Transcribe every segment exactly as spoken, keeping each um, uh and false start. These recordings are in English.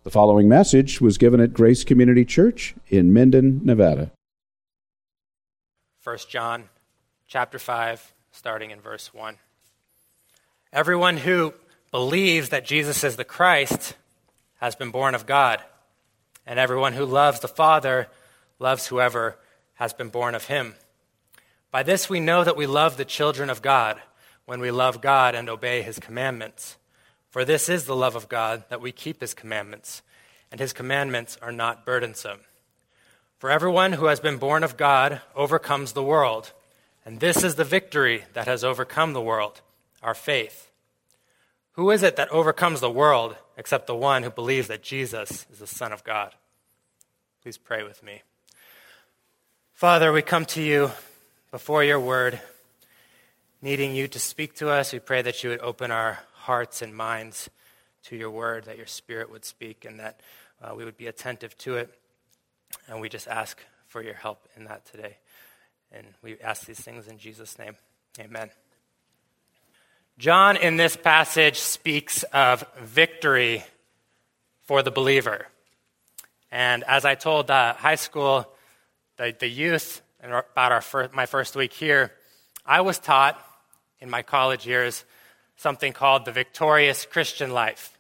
The following message was given at Grace Community Church in Minden, Nevada. First John chapter five, starting in verse one. Everyone who believes that Jesus is the Christ has been born of God, and everyone who loves the Father loves whoever has been born of him. By this we know that we love the children of God, when we love God and obey his commandments. For this is the love of God, that we keep his commandments, and his commandments are not burdensome. For everyone who has been born of God overcomes the world, and this is the victory that has overcome the world, our faith. Who is it that overcomes the world except the one who believes that Jesus is the Son of God? Please pray with me. Father, we come to you before your word, needing you to speak to us. We pray that you would open our hearts and minds to your word, that your Spirit would speak, and that uh, we would be attentive to it. And we just ask for your help in that today. And we ask these things in Jesus' name. Amen. John, in this passage, speaks of victory for the believer. And as I told uh, high school, the, the youth, about our first, my first week here, I was taught in my college years something called the victorious Christian life.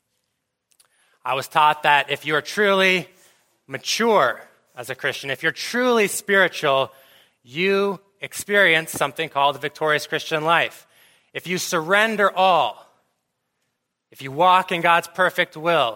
I was taught that if you're truly mature as a Christian, if you're truly spiritual, you experience something called the victorious Christian life. If you surrender all, if you walk in God's perfect will,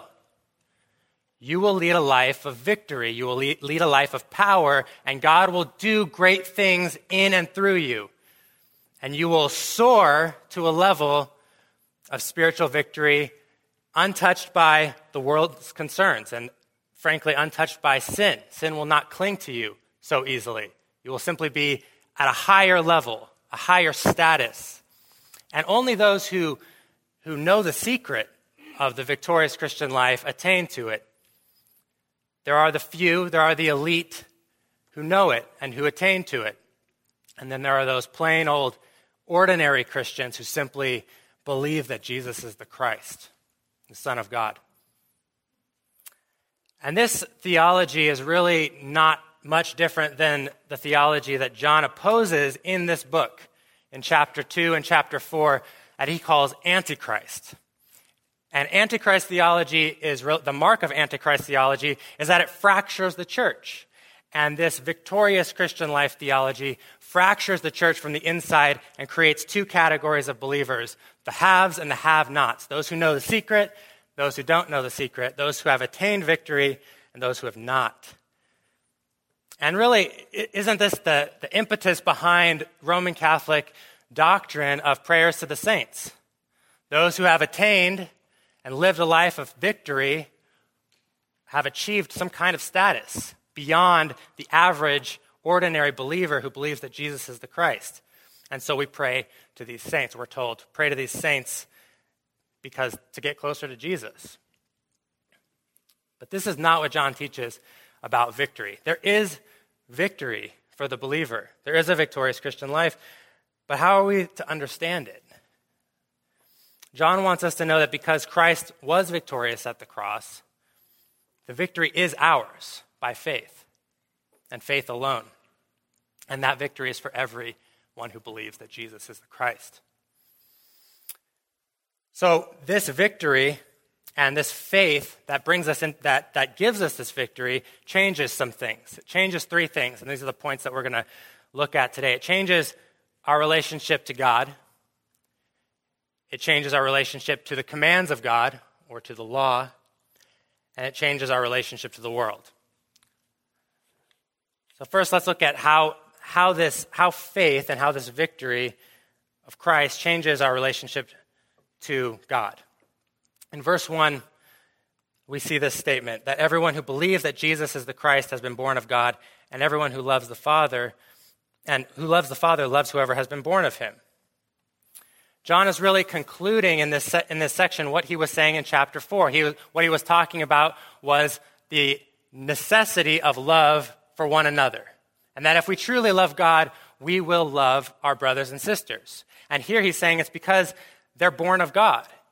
you will lead a life of victory. You will lead a life of power, and God will do great things in and through you. And you will soar to a level of spiritual victory untouched by the world's concerns and, frankly, untouched by sin. Sin will not cling to you so easily. You will simply be at a higher level, a higher status. And only those who, who know the secret of the victorious Christian life attain to it. There are the few, there are the elite who know it and who attain to it. And then there are those plain old ordinary Christians who simply believe that Jesus is the Christ, the Son of God. And this theology is really not much different than the theology that John opposes in this book, in chapter two and chapter four, that he calls Antichrist. And Antichrist theology is, the mark of Antichrist theology is that it fractures the church. And this victorious Christian life theology fractures the church from the inside and creates two categories of believers, the haves and the have-nots, those who know the secret, those who don't know the secret, those who have attained victory, and those who have not. And really, isn't this the, the impetus behind Roman Catholic doctrine of prayers to the saints? Those who have attained and lived a life of victory have achieved some kind of status beyond the average, ordinary believer who believes that Jesus is the Christ. And so we pray to these saints. We're told, pray to these saints because to get closer to Jesus. But this is not what John teaches about victory. There is victory for the believer. There is a victorious Christian life, but how are we to understand it? John wants us to know that because Christ was victorious at the cross, the victory is ours by faith, and faith alone. And that victory is for everyone who believes that Jesus is the Christ. So this victory and this faith that brings us in, that, that gives us this victory changes some things. It changes three things, and these are the points that we're going to look at today. It changes our relationship to God. It changes our relationship to the commands of God or to the law, and it changes our relationship to the world. So first, let's look at how, how this, how faith and how this victory of Christ changes our relationship to God. In verse one, we see this statement, that everyone who believes that Jesus is the Christ has been born of God, and everyone who loves the Father, and who loves the Father loves whoever has been born of him. John is really concluding in this in this section what he was saying in chapter four. He what he was talking about was the necessity of love for one another. And that if we truly love God, we will love our brothers and sisters. And here he's saying it's because they're born of God.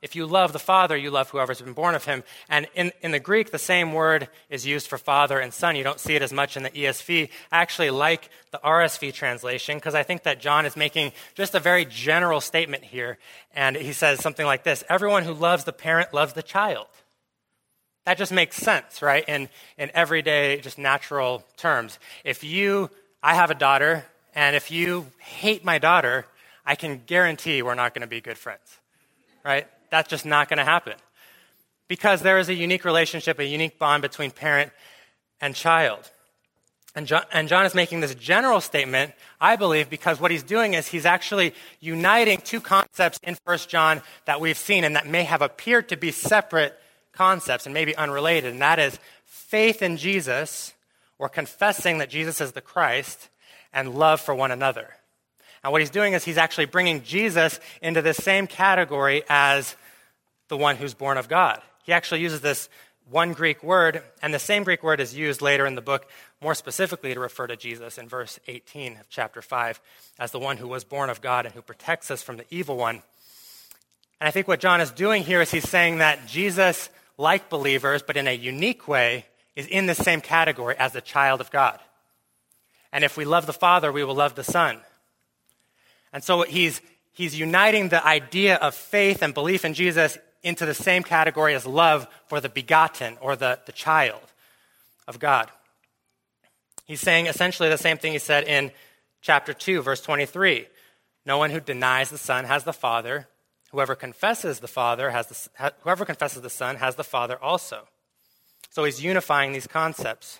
if you love the Father, you love whoever's been born of him. And in, in the Greek, the same word is used for father and son. You don't see it as much in the E S V. I actually like the R S V translation because I think that John is making just a very general statement here. And he says something like this: everyone who loves the parent loves the child. That just makes sense, right? In, in everyday, just natural terms. If you, I have a daughter, and if you hate my daughter, I can guarantee we're not going to be good friends, right? That's just not going to happen. Because there is a unique relationship, a unique bond between parent and child. And John, and John is making this general statement, I believe, because what he's doing is he's actually uniting two concepts in First John that we've seen and that may have appeared to be separate concepts and maybe unrelated, and that is faith in Jesus, or confessing that Jesus is the Christ, and love for one another. And what he's doing is he's actually bringing Jesus into the same category as the one who's born of God. He actually uses this one Greek word, and the same Greek word is used later in the book, more specifically to refer to Jesus in verse eighteen of chapter five, as the one who was born of God and who protects us from the evil one. And I think what John is doing here is he's saying that Jesus, like believers, but in a unique way, is in the same category as the child of God. And if we love the Father, we will love the Son. And so he's, he's uniting the idea of faith and belief in Jesus into the same category as love for the begotten, or the, the child of God. He's saying essentially the same thing he said in chapter two, verse twenty-three. No one who denies the Son has the Father. Whoever confesses the Father has the, whoever confesses the Son has the Father also. So he's unifying these concepts.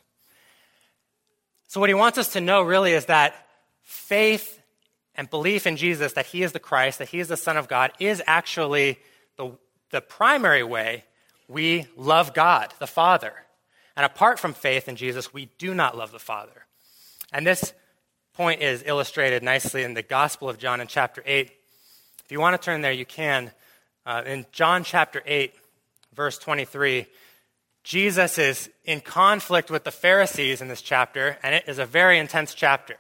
So what he wants us to know really is that faith and belief in Jesus, that he is the Christ, that he is the Son of God, is actually the, the primary way we love God, the Father. And apart from faith in Jesus, we do not love the Father. And this point is illustrated nicely in the Gospel of John in chapter eight. If you want to turn there, you can. Uh, in John chapter eight, verse twenty-three, Jesus is in conflict with the Pharisees in this chapter, and it is a very intense chapter.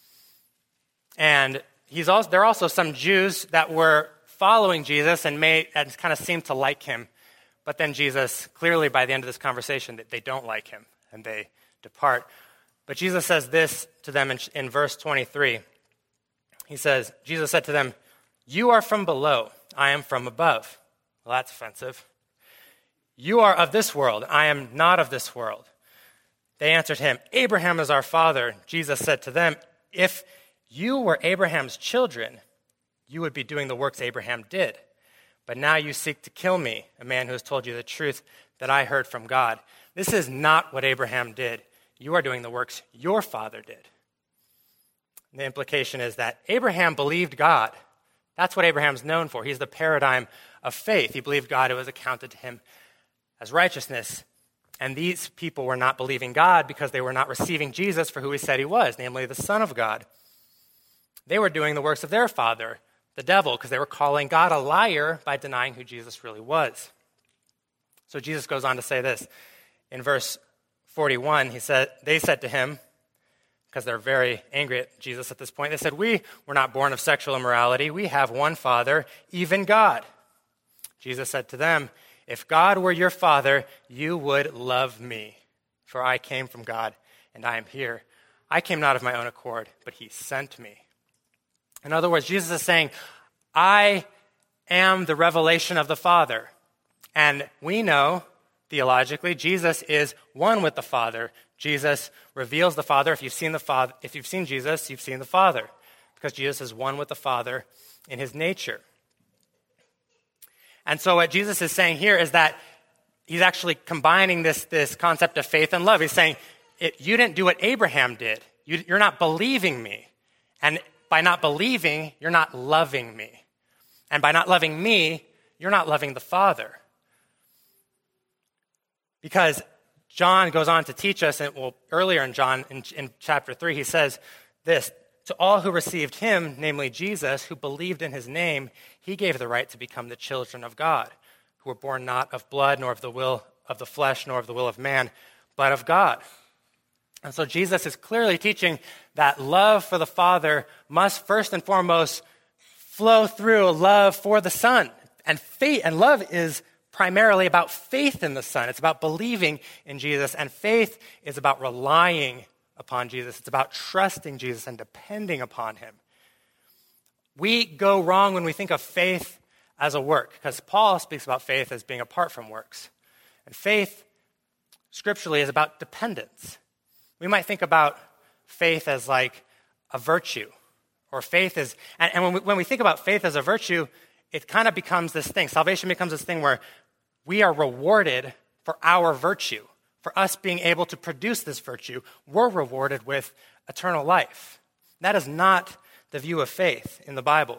And he's also, there are also some Jews that were following Jesus and may and kind of seemed to like him. But then Jesus, clearly by the end of this conversation, that they don't like him, and they depart. But Jesus says this to them in, in verse twenty-three. He says, Jesus said to them, "You are from below, I am from above." Well, that's offensive. "You are of this world, I am not of this world." They answered him, "Abraham is our father." Jesus said to them, "If you were Abraham's children, you would be doing the works Abraham did. But now you seek to kill me, a man who has told you the truth that I heard from God. This is not what Abraham did. You are doing the works your father did." And the implication is that Abraham believed God. That's what Abraham's known for. He's the paradigm of faith. He believed God. It was accounted to him as righteousness. And these people were not believing God because they were not receiving Jesus for who he said he was, namely the Son of God. They were doing the works of their father, the devil, because they were calling God a liar by denying who Jesus really was. So Jesus goes on to say this. In verse forty-one, he said, they said to him, because they're very angry at Jesus at this point, they said, "We were not born of sexual immorality. We have one Father, even God." Jesus said to them, "If God were your Father, you would love me, for I came from God, and I am here. I came not of my own accord, but he sent me." In other words, Jesus is saying, I am the revelation of the Father. And we know, theologically, Jesus is one with the Father. Jesus reveals the Father. If you've seen the Father, if you've seen Jesus, you've seen the Father, because Jesus is one with the Father in his nature. And so what Jesus is saying here is that he's actually combining this, this concept of faith and love. He's saying, it, you didn't do what Abraham did. You, you're not believing me. And by not believing, you're not loving me. And by not loving me, you're not loving the Father. Because John goes on to teach us, and well, earlier in John, in, in chapter three, he says this, "To all who received him, namely Jesus, who believed in his name, he gave the right to become the children of God, who were born not of blood, nor of the will of the flesh, nor of the will of man, but of God." And so Jesus is clearly teaching that love for the Father must first and foremost flow through love for the Son. And faith and love is primarily about faith in the Son. It's about believing in Jesus. And faith is about relying upon Jesus. It's about trusting Jesus and depending upon him. We go wrong when we think of faith as a work, because Paul speaks about faith as being apart from works. And faith, scripturally, is about dependence. We might think about faith as like a virtue, or faith is, and, and when, we, when we think about faith as a virtue, it kind of becomes this thing. Salvation becomes this thing where we are rewarded for our virtue. For us being able to produce this virtue, we're rewarded with eternal life. That is not the view of faith in the Bible.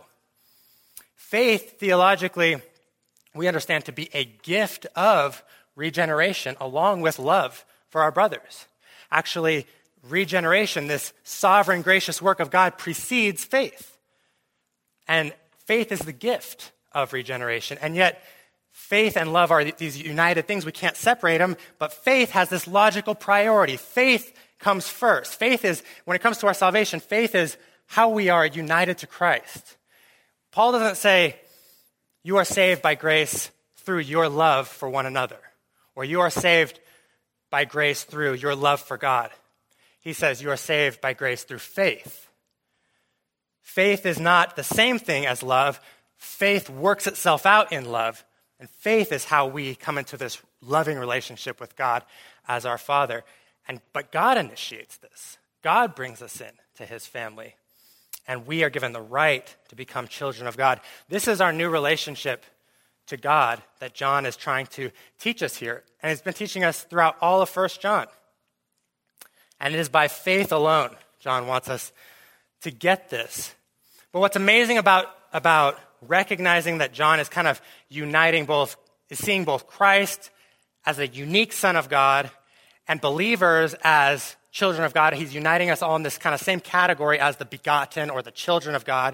Faith, theologically, we understand to be a gift of regeneration along with love for our brothers. Actually, regeneration, this sovereign, gracious work of God, precedes faith. And faith is the gift of regeneration. And yet, faith and love are these united things. We can't separate them, but faith has this logical priority. Faith comes first. Faith is, when it comes to our salvation, faith is how we are united to Christ. Paul doesn't say, you are saved by grace through your love for one another, or you are saved by grace through your love for God. He says you are saved by grace through faith. Faith is not the same thing as love. Faith works itself out in love. And faith is how we come into this loving relationship with God as our Father. And but God initiates this. God brings us in to his family. And we are given the right to become children of God. This is our new relationship to God that John is trying to teach us here. And he's been teaching us throughout all of First John. And it is by faith alone, John wants us to get this. But what's amazing about, about recognizing that John is kind of uniting both, is seeing both Christ as a unique Son of God and believers as children of God. He's uniting us all in this kind of same category as the begotten or the children of God.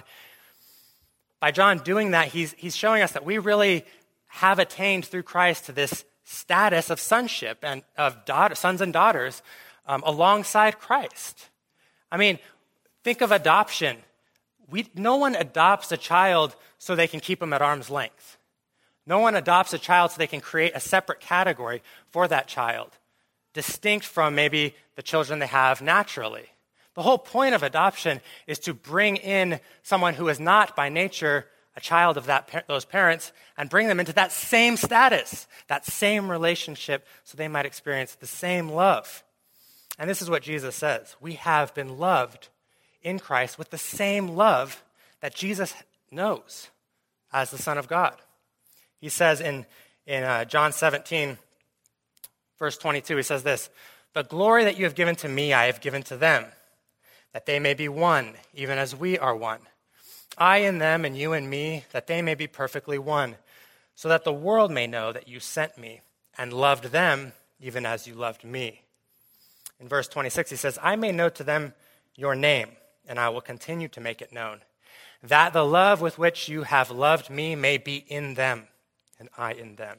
By John doing that, he's, he's showing us that we really have attained through Christ to this status of sonship and of daughter, sons and daughters um, alongside Christ. I mean, think of adoption. We, no one adopts a child so they can keep them at arm's length. No one adopts a child so they can create a separate category for that child, distinct from maybe the children they have naturally. The whole point of adoption is to bring in someone who is not by nature a child of that those parents and bring them into that same status, that same relationship, so they might experience the same love. And this is what Jesus says. We have been loved in Christ with the same love that Jesus knows as the Son of God. He says in, in uh, John seventeen, verse twenty-two, he says this, "The glory that you have given to me, I have given to them, that they may be one, even as we are one. I in them and you in me, that they may be perfectly one, so that the world may know that you sent me and loved them even as you loved me." In verse twenty-six, he says, "I may know to them your name, and I will continue to make it known, that the love with which you have loved me may be in them, and I in them."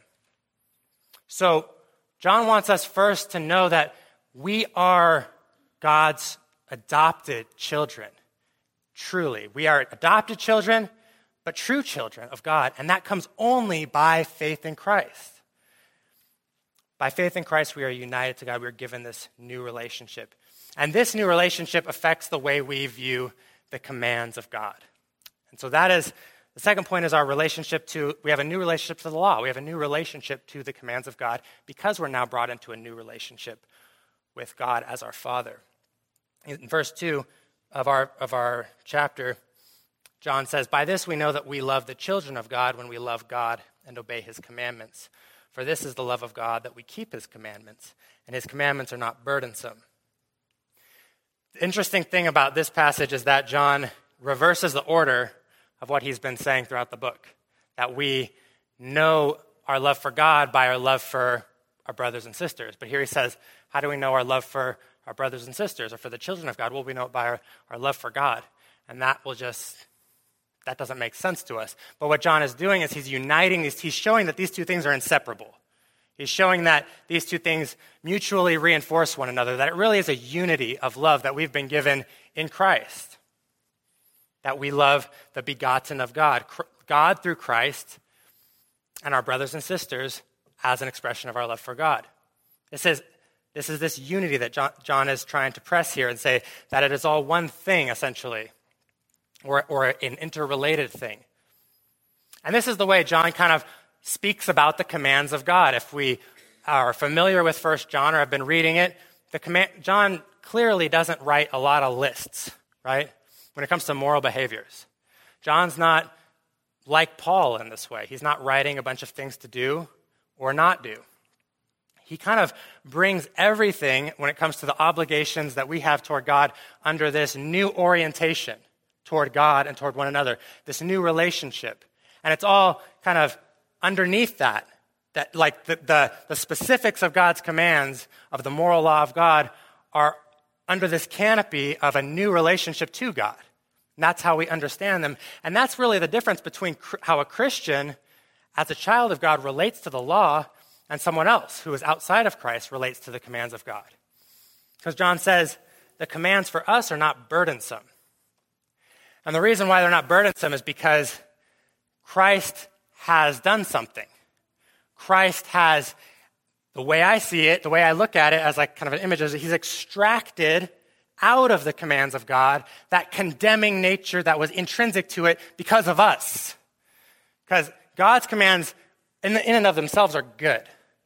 So John wants us first to know that we are God's adopted children. Truly, we are adopted children, but true children of God, and that comes only by faith in Christ. By faith in Christ, we are united to God. We are given this new relationship. And this new relationship affects the way we view the commands of God. And so that is, the second point is our relationship to, we have a new relationship to the law. We have a new relationship to the commands of God because we're now brought into a new relationship with God as our Father. In verse two of our, of our chapter, John says, "By this we know that we love the children of God when we love God and obey his commandments. For this is the love of God, that we keep his commandments, and his commandments are not burdensome." The interesting thing about this passage is that John reverses the order of what he's been saying throughout the book, that we know our love for God by our love for our brothers and sisters. But here he says, how do we know our love for our brothers and sisters or for the children of God? Well, we know it by our, our love for God. And that will just, that doesn't make sense to us. But what John is doing is he's uniting these, he's showing that these two things are inseparable. He's showing that these two things mutually reinforce one another, that it really is a unity of love that we've been given in Christ. That we love the begotten of God. God through Christ and our brothers and sisters as an expression of our love for God. This is, this is this unity that John, John is trying to press here and say that it is all one thing, essentially, or, or an interrelated thing. And this is the way John kind of speaks about the commands of God. If we are familiar with First John or have been reading it, the command, John clearly doesn't write a lot of lists, right, when it comes to moral behaviors. John's not like Paul in this way. He's not writing a bunch of things to do or not do. He kind of brings everything when it comes to the obligations that we have toward God under this new orientation toward God and toward one another, this new relationship. And it's all kind of underneath that, that like the, the, the specifics of God's commands, of the moral law of God, are under this canopy of a new relationship to God. And that's how we understand them. And that's really the difference between cr- how a Christian, as a child of God, relates to the law and someone else who is outside of Christ relates to the commands of God. Because John says the commands for us are not burdensome. And the reason why they're not burdensome is because Christ has done something. Christ has, the way I see it, the way I look at it as like kind of an image, is he's extracted out of the commands of God that condemning nature that was intrinsic to it because of us. Because God's commands in, in and of themselves are good.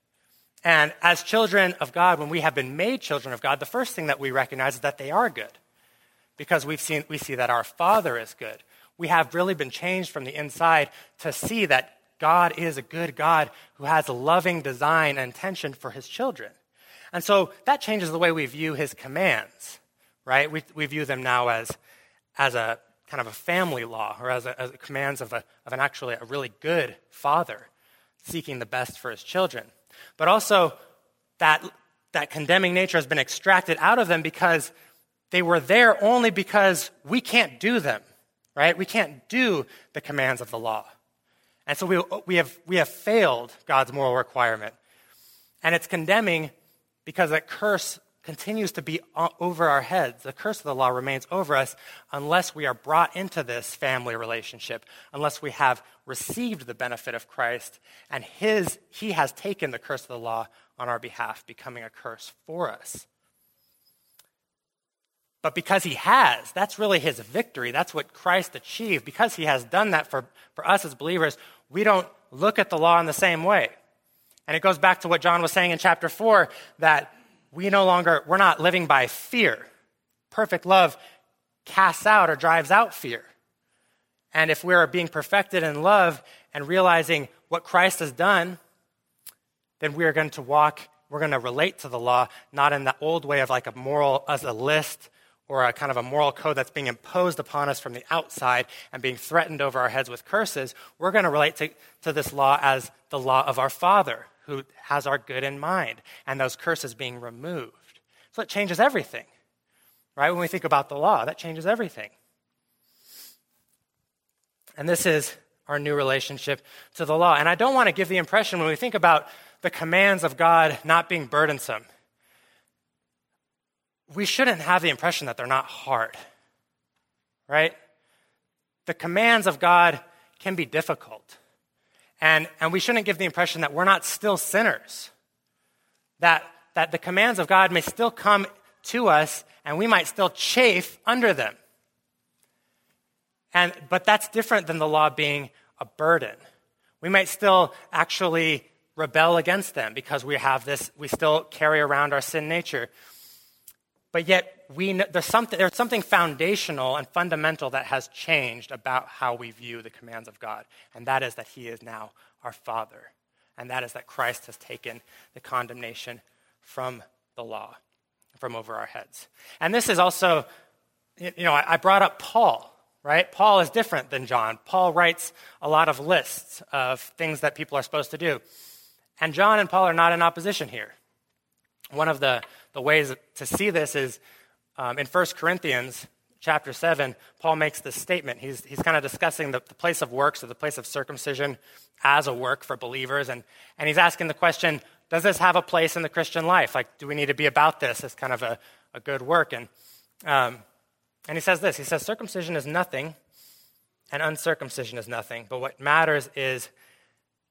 And as children of God, when we have been made children of God, the first thing that we recognize is that they are good. Because we've seen, we see that our Father is good. We have really been changed from the inside to see that God is a good God who has a loving design and intention for his children. And so that changes the way we view his commands, right? We, we view them now as, as a kind of a family law, or as, a, as commands of, a, of an actually a really good father seeking the best for his children. But also that, that condemning nature has been extracted out of them because they were there only because we can't do them, right? We can't do the commands of the law. And so we, we, have, we have failed God's moral requirement. And it's condemning because that curse continues to be over our heads. The curse of the law remains over us unless we are brought into this family relationship, unless we have received the benefit of Christ, and his, he has taken the curse of the law on our behalf, becoming a curse for us. But because he has, that's really his victory. That's what Christ achieved. Because he has done that for, for us as believers, we don't look at the law in the same way. And it goes back to what John was saying in chapter four, that we no longer, we're not living by fear. Perfect love casts out or drives out fear. And if we're being perfected in love and realizing what Christ has done, then we are going to walk, we're going to relate to the law, not in the old way of like a moral, as a list, or a kind of a moral code that's being imposed upon us from the outside and being threatened over our heads with curses. We're going to relate to, to this law as the law of our Father, who has our good in mind, and those curses being removed. So it changes everything, right? When we think about the law, that changes everything. And this is our new relationship to the law. And I don't want to give the impression when we think about the commands of God not being burdensome, we shouldn't have the impression that they're not hard, right? The commands of God can be difficult. And, and we shouldn't give the impression that we're not still sinners, that, that the commands of God may still come to us and we might still chafe under them. And, but that's different than the law being a burden. We might still actually rebel against them because we have this, we still carry around our sin nature. But yet, we there's something there's something foundational and fundamental that has changed about how we view the commands of God, and that is that he is now our Father, and that is that Christ has taken the condemnation from the law, from over our heads. And this is also, you know, I brought up Paul, right? Paul is different than John. Paul writes a lot of lists of things that people are supposed to do, and John and Paul are not in opposition here. One of the, the ways to see this is um, in First Corinthians chapter seven, Paul makes this statement. He's, he's kind of discussing the, the place of works, or the place of circumcision as a work for believers. And, and he's asking the question, does this have a place in the Christian life? Like, do we need to be about this as kind of a, a good work? And, um, and he says this, he says, circumcision is nothing and uncircumcision is nothing, but what matters is,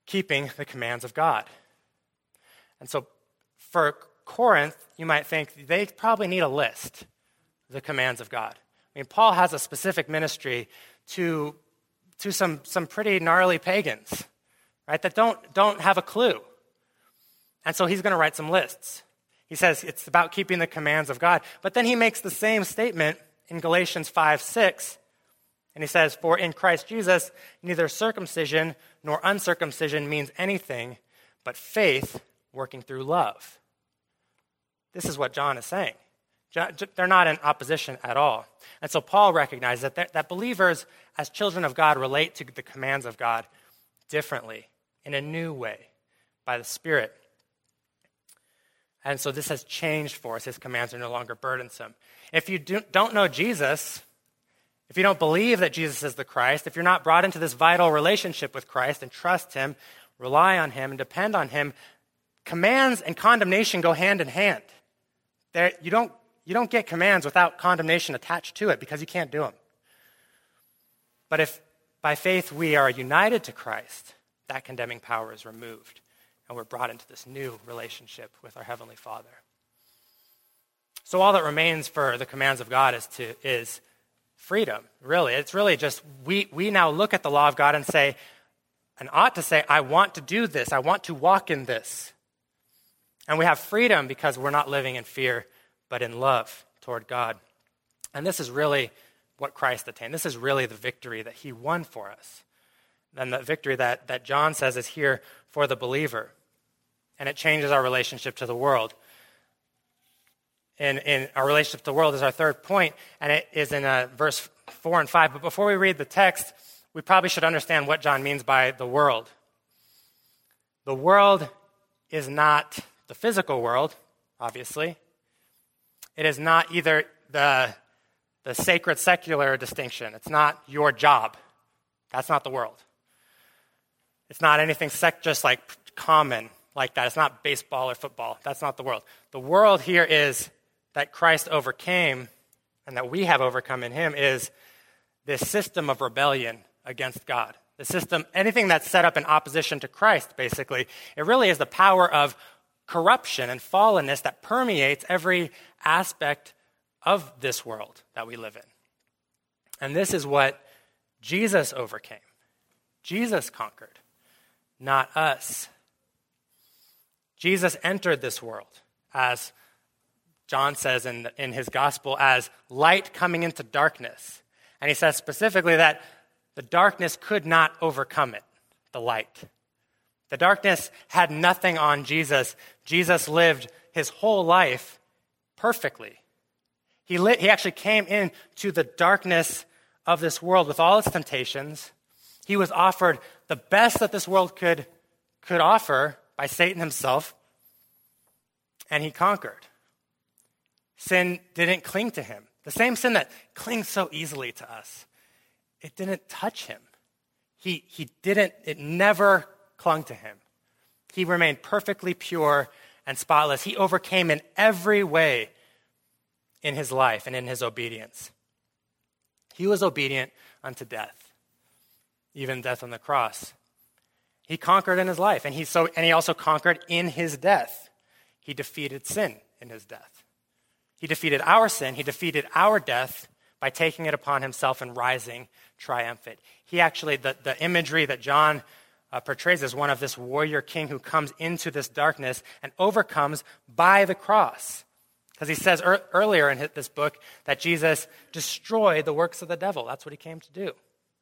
keeping the commands of God. And so for Corinth, you might think they probably need a list of the commands of God. I mean, Paul has a specific ministry to, to some, some pretty gnarly pagans, right, that don't, don't have a clue. And so he's going to write some lists. He says it's about keeping the commands of God. But then he makes the same statement in Galatians five six. And he says, for in Christ Jesus, neither circumcision nor uncircumcision means anything, but faith working through love. This is what John is saying. They're not in opposition at all. And so Paul recognizes that, that believers, as children of God, relate to the commands of God differently, in a new way, by the Spirit. And so this has changed for us. His commands are no longer burdensome. If you do, don't know Jesus, if you don't believe that Jesus is the Christ, if you're not brought into this vital relationship with Christ and trust him, rely on him, and depend on him, commands and condemnation go hand in hand. There, you don't, you don't get commands without condemnation attached to it because you can't do them. But if by faith we are united to Christ, that condemning power is removed, and we're brought into this new relationship with our Heavenly Father. So all that remains for the commands of God is to is freedom, really. It's really just we we now look at the law of God and say, and ought to say, I want to do this. I want to walk in this. And we have freedom because we're not living in fear, but in love toward God. And this is really what Christ attained. This is really the victory that he won for us. And the victory that, that John says is here for the believer. And it changes our relationship to the world. In, in our relationship to the world is our third point, and it is in uh, verse four and five. But before we read the text, we probably should understand what John means by the world. The world is not the physical world, obviously. It is not either the, the sacred secular distinction. It's not your job. That's not the world. It's not anything sec- just like common like that. It's not baseball or football. That's not the world. The world here is that Christ overcame and that we have overcome in him is this system of rebellion against God. The system, anything that's set up in opposition to Christ, basically. It really is the power of corruption and fallenness that permeates every aspect of this world that we live in. And this is what Jesus overcame. Jesus conquered, not us. Jesus entered this world, as John says in, in his gospel, as light coming into darkness. And he says specifically that the darkness could not overcome it, the light. The darkness had nothing on Jesus. Jesus lived his whole life perfectly. He, lit, he actually came into the darkness of this world with all its temptations. He was offered the best that this world could, could offer by Satan himself, and he conquered. Sin didn't cling to him. The same sin that clings so easily to us. It didn't touch him. He, he didn't, it never clung to him. He remained perfectly pure and spotless. He overcame in every way in his life and in his obedience. He was obedient unto death, even death on the cross. He conquered in his life, and he so and he also conquered in his death. He defeated sin in his death. He defeated our sin. He defeated our death by taking it upon himself and rising triumphant. He actually, the, the imagery that John uh, portrays as one of this warrior king who comes into this darkness and overcomes by the cross. Because he says er, earlier in this book that Jesus destroyed the works of the devil. That's what he came to do.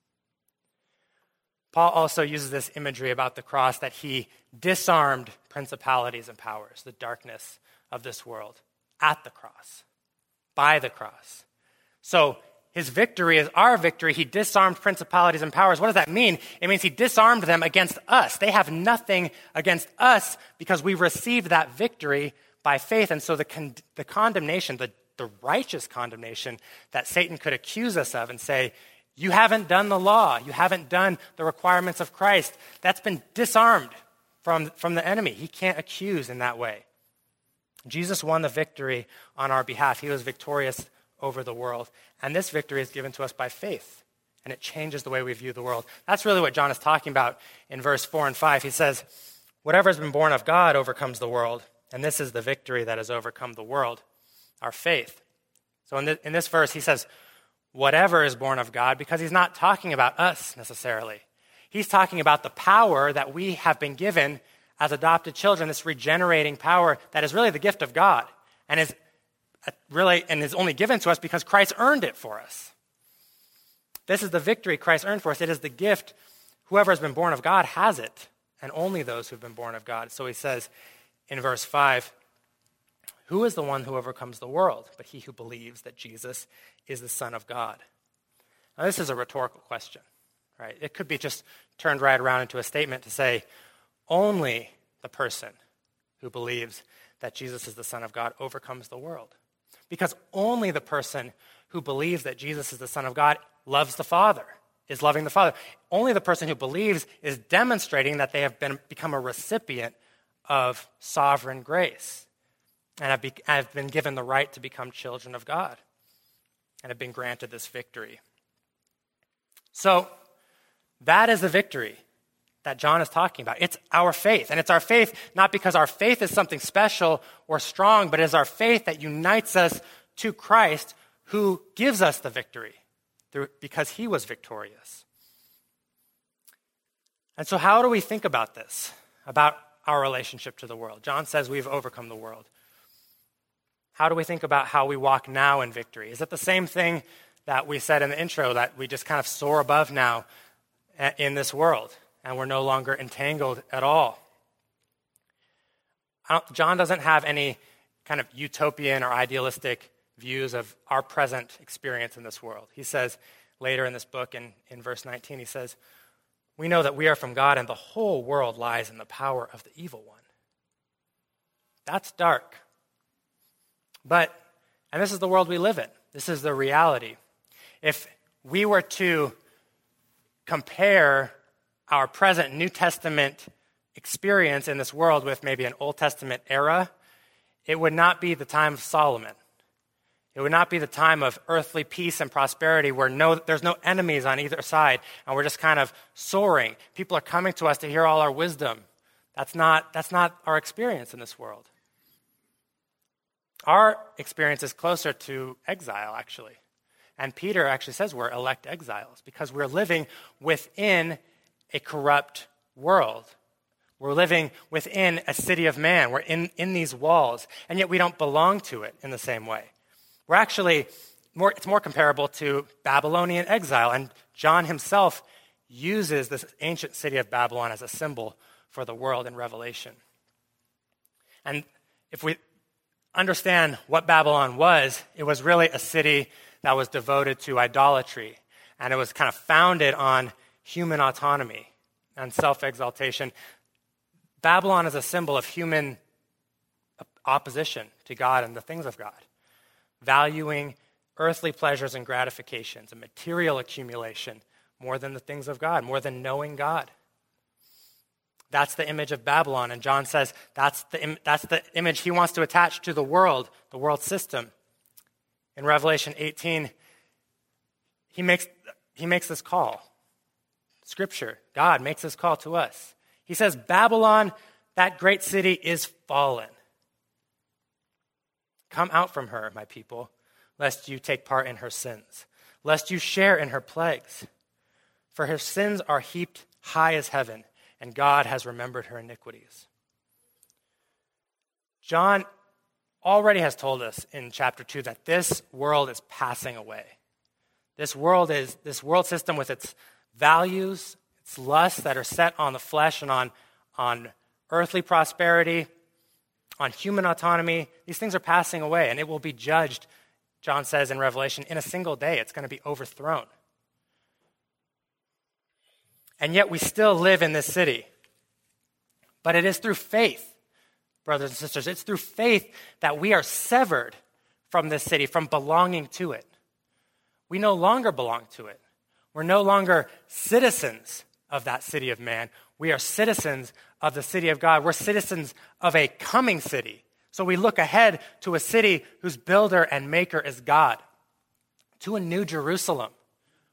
Paul also uses this imagery about the cross that he disarmed principalities and powers, the darkness of this world, at the cross, by the cross. So his victory is our victory. He disarmed principalities and powers. What does that mean? It means he disarmed them against us. They have nothing against us because we received that victory by faith. And so the con- the condemnation, the, the righteous condemnation that Satan could accuse us of and say, you haven't done the law, you haven't done the requirements of Christ, that's been disarmed from, from the enemy. He can't accuse in that way. Jesus won the victory on our behalf. He was victorious over the world. And this victory is given to us by faith. and it changes the way we view the world. That's really what John is talking about in verse four and five. He says, whatever has been born of God overcomes the world, and this is the victory that has overcome the world, our faith. So in, the, in this verse, he says, whatever is born of God, because he's not talking about us necessarily. He's talking about the power that we have been given as adopted children, this regenerating power that is really the gift of God, and is really and is only given to us because Christ earned it for us. This is the victory Christ earned for us. It is the gift. Whoever has been born of God has it, and only those who have been born of God. So he says in verse five, who is the one who overcomes the world but he who believes that Jesus is the Son of God? Now this is a rhetorical question, right? It could be just turned right around into a statement to say, only the person who believes that Jesus is the Son of God overcomes the world. Because only the person who believes that Jesus is the Son of God loves the Father, is loving the Father. Only the person who believes is demonstrating that they have been become a recipient of sovereign grace and have, be, have been given the right to become children of God and have been granted this victory. So that is the victory that John is talking about. It's our faith. And it's our faith not because our faith is something special or strong, but it is our faith that unites us to Christ who gives us the victory through, because he was victorious. And so how do we think about this, about our relationship to the world? John says we've overcome the world. How do we think about how we walk now in victory? Is it the same thing that we said in the intro, that we just kind of soar above now in this world? And we're no longer entangled at all. John doesn't have any kind of utopian or idealistic views of our present experience in this world. He says later in this book, in, in verse nineteen, he says, we know that we are from God and the whole world lies in the power of the evil one. That's dark. But, and this is the world we live in. This is the reality. If we were to compare our present New Testament experience in this world with maybe an Old Testament era, it would not be the time of Solomon. It would not be the time of earthly peace and prosperity where no, there's no enemies on either side and we're just kind of soaring. People are coming to us to hear all our wisdom. That's not, that's not our experience in this world. Our experience is closer to exile, actually. And Peter actually says we're elect exiles because we're living within a corrupt world. We're living within a city of man. We're in, in these walls, and yet we don't belong to it in the same way. We're actually, more, it's more comparable to Babylonian exile, and John himself uses this ancient city of Babylon as a symbol for the world in Revelation. And if we understand what Babylon was, it was really a city that was devoted to idolatry, and it was kind of founded on human autonomy and self-exaltation. Babylon is a symbol of human opposition to God and the things of God, valuing earthly pleasures and gratifications and material accumulation more than the things of God, more than knowing God. That's the image of Babylon, and John says that's the, that's the image he wants to attach to the world, the world system. In Revelation eighteen, he makes, he makes this call. Scripture, God makes this call to us. He says, Babylon, that great city, is fallen. Come out from her, my people, lest you take part in her sins, lest you share in her plagues. For her sins are heaped high as heaven, and God has remembered her iniquities. John already has told us in chapter two that this world is passing away. This world is this world system with its values, its lusts that are set on the flesh and on, on earthly prosperity, on human autonomy. These things are passing away, and it will be judged, John says in Revelation, in a single day. It's going to be overthrown. And yet we still live in this city. But it is through faith, brothers and sisters, it's through faith that we are severed from this city, from belonging to it. We no longer belong to it. We're no longer citizens of that city of man. We are citizens of the city of God. We're citizens of a coming city. So we look ahead to a city whose builder and maker is God, to a new Jerusalem,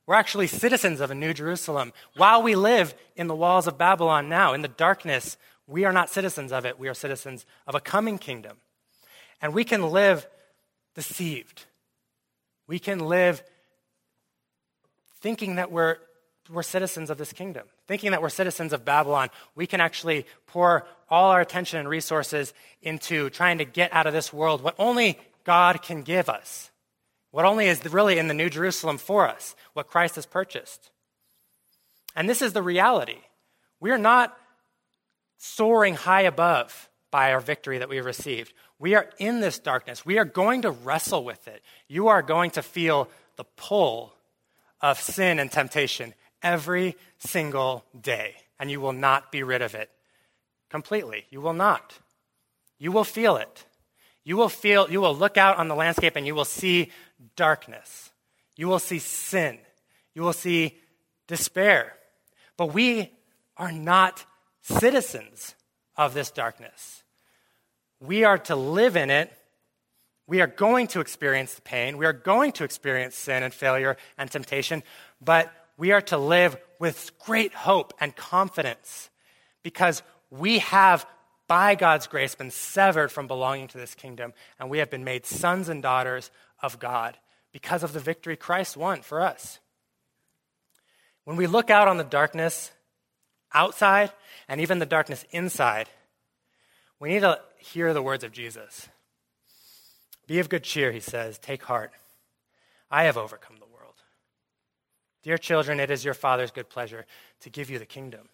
We're actually citizens of a new Jerusalem. While we live in the walls of Babylon now, in the darkness, we are not citizens of it. We are citizens of a coming kingdom. And we can live deceived. We can live thinking that we're, we're citizens of this kingdom, thinking that we're citizens of Babylon. We can actually pour all our attention and resources into trying to get out of this world what only God can give us, what only is really in the New Jerusalem for us, what Christ has purchased. And this is the reality. We are not soaring high above by our victory that we have received. We are in this darkness. We are going to wrestle with it. You are going to feel the pull of sin and temptation every single day, and you will not be rid of it completely. You will not. You will feel it. You will feel, you will look out on the landscape and you will see darkness. You will see sin. You will see despair. But we are not citizens of this darkness. We are to live in it. We are going to experience the pain. We are going to experience sin and failure and temptation, but we are to live with great hope and confidence because we have, by God's grace, been severed from belonging to this kingdom, and we have been made sons and daughters of God because of the victory Christ won for us. When we look out on the darkness outside and even the darkness inside, we need to hear the words of Jesus. Be of good cheer, he says. Take heart. I have overcome the world. Dear children, it is your Father's good pleasure to give you the kingdom.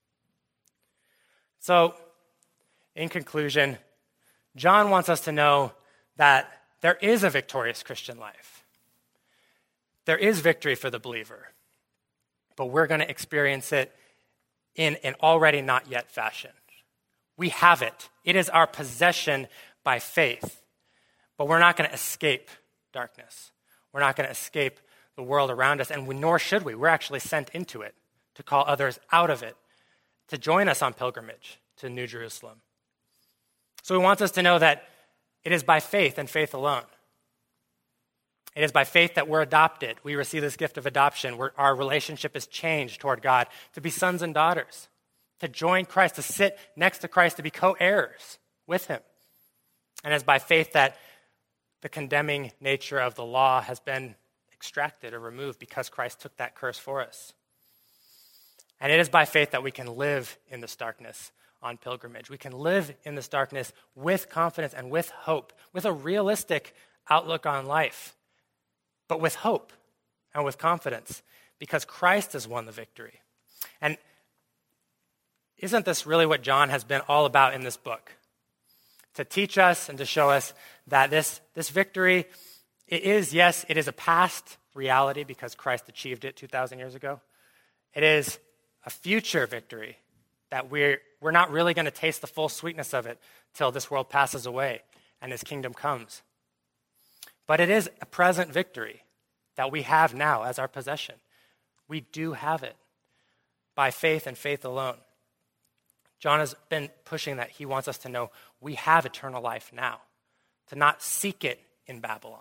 So, in conclusion, John wants us to know that there is a victorious Christian life. There is victory for the believer, but we're going to experience it in an already not yet fashion. We have it. It is our possession by faith, but we're not going to escape darkness. We're not going to escape the world around us, and we, nor should we. We're actually sent into it to call others out of it, to join us on pilgrimage to New Jerusalem. So he wants us to know that it is by faith and faith alone. It is by faith that we're adopted. We receive this gift of adoption, where our relationship is changed toward God to be sons and daughters, to join Christ, to sit next to Christ, to be co-heirs with him. And it's by faith that the condemning nature of the law has been extracted or removed because Christ took that curse for us. And it is by faith that we can live in this darkness on pilgrimage. We can live in this darkness with confidence and with hope, with a realistic outlook on life, but with hope and with confidence because Christ has won the victory. And isn't this really what John has been all about in this book? To teach us and to show us that this, this victory, it is, yes, it is a past reality because Christ achieved it two thousand years ago. It is a future victory that we're, we're not really going to taste the full sweetness of it till this world passes away and his kingdom comes. But it is a present victory that we have now as our possession. We do have it by faith and faith alone. John has been pushing that. He wants us to know we have eternal life now, to not seek it in Babylon.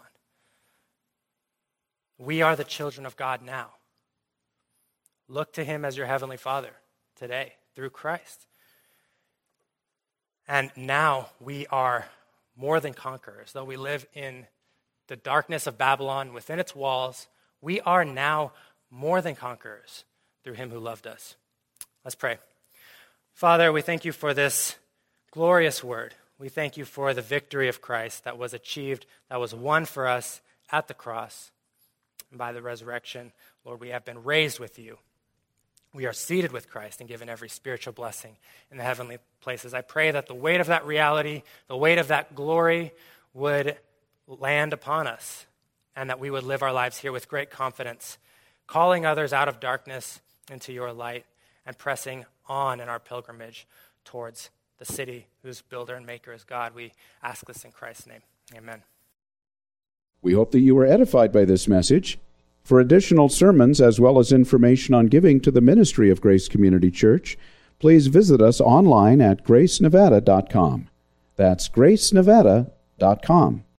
We are the children of God now. Look to him as your heavenly Father today through Christ. And now we are more than conquerors. Though we live in the darkness of Babylon within its walls, we are now more than conquerors through him who loved us. Let's pray. Father, we thank you for this glorious word. We thank you for the victory of Christ that was achieved, that was won for us at the cross. And by the resurrection, Lord, we have been raised with you. We are seated with Christ and given every spiritual blessing in the heavenly places. I pray that the weight of that reality, the weight of that glory would land upon us and that we would live our lives here with great confidence, calling others out of darkness into your light and pressing on in our pilgrimage towards the city whose builder and maker is God. We ask this in Christ's name. Amen. We hope that you were edified by this message. For additional sermons as well as information on giving to the ministry of Grace Community Church, please visit us online at grace nevada dot com. That's grace nevada dot com.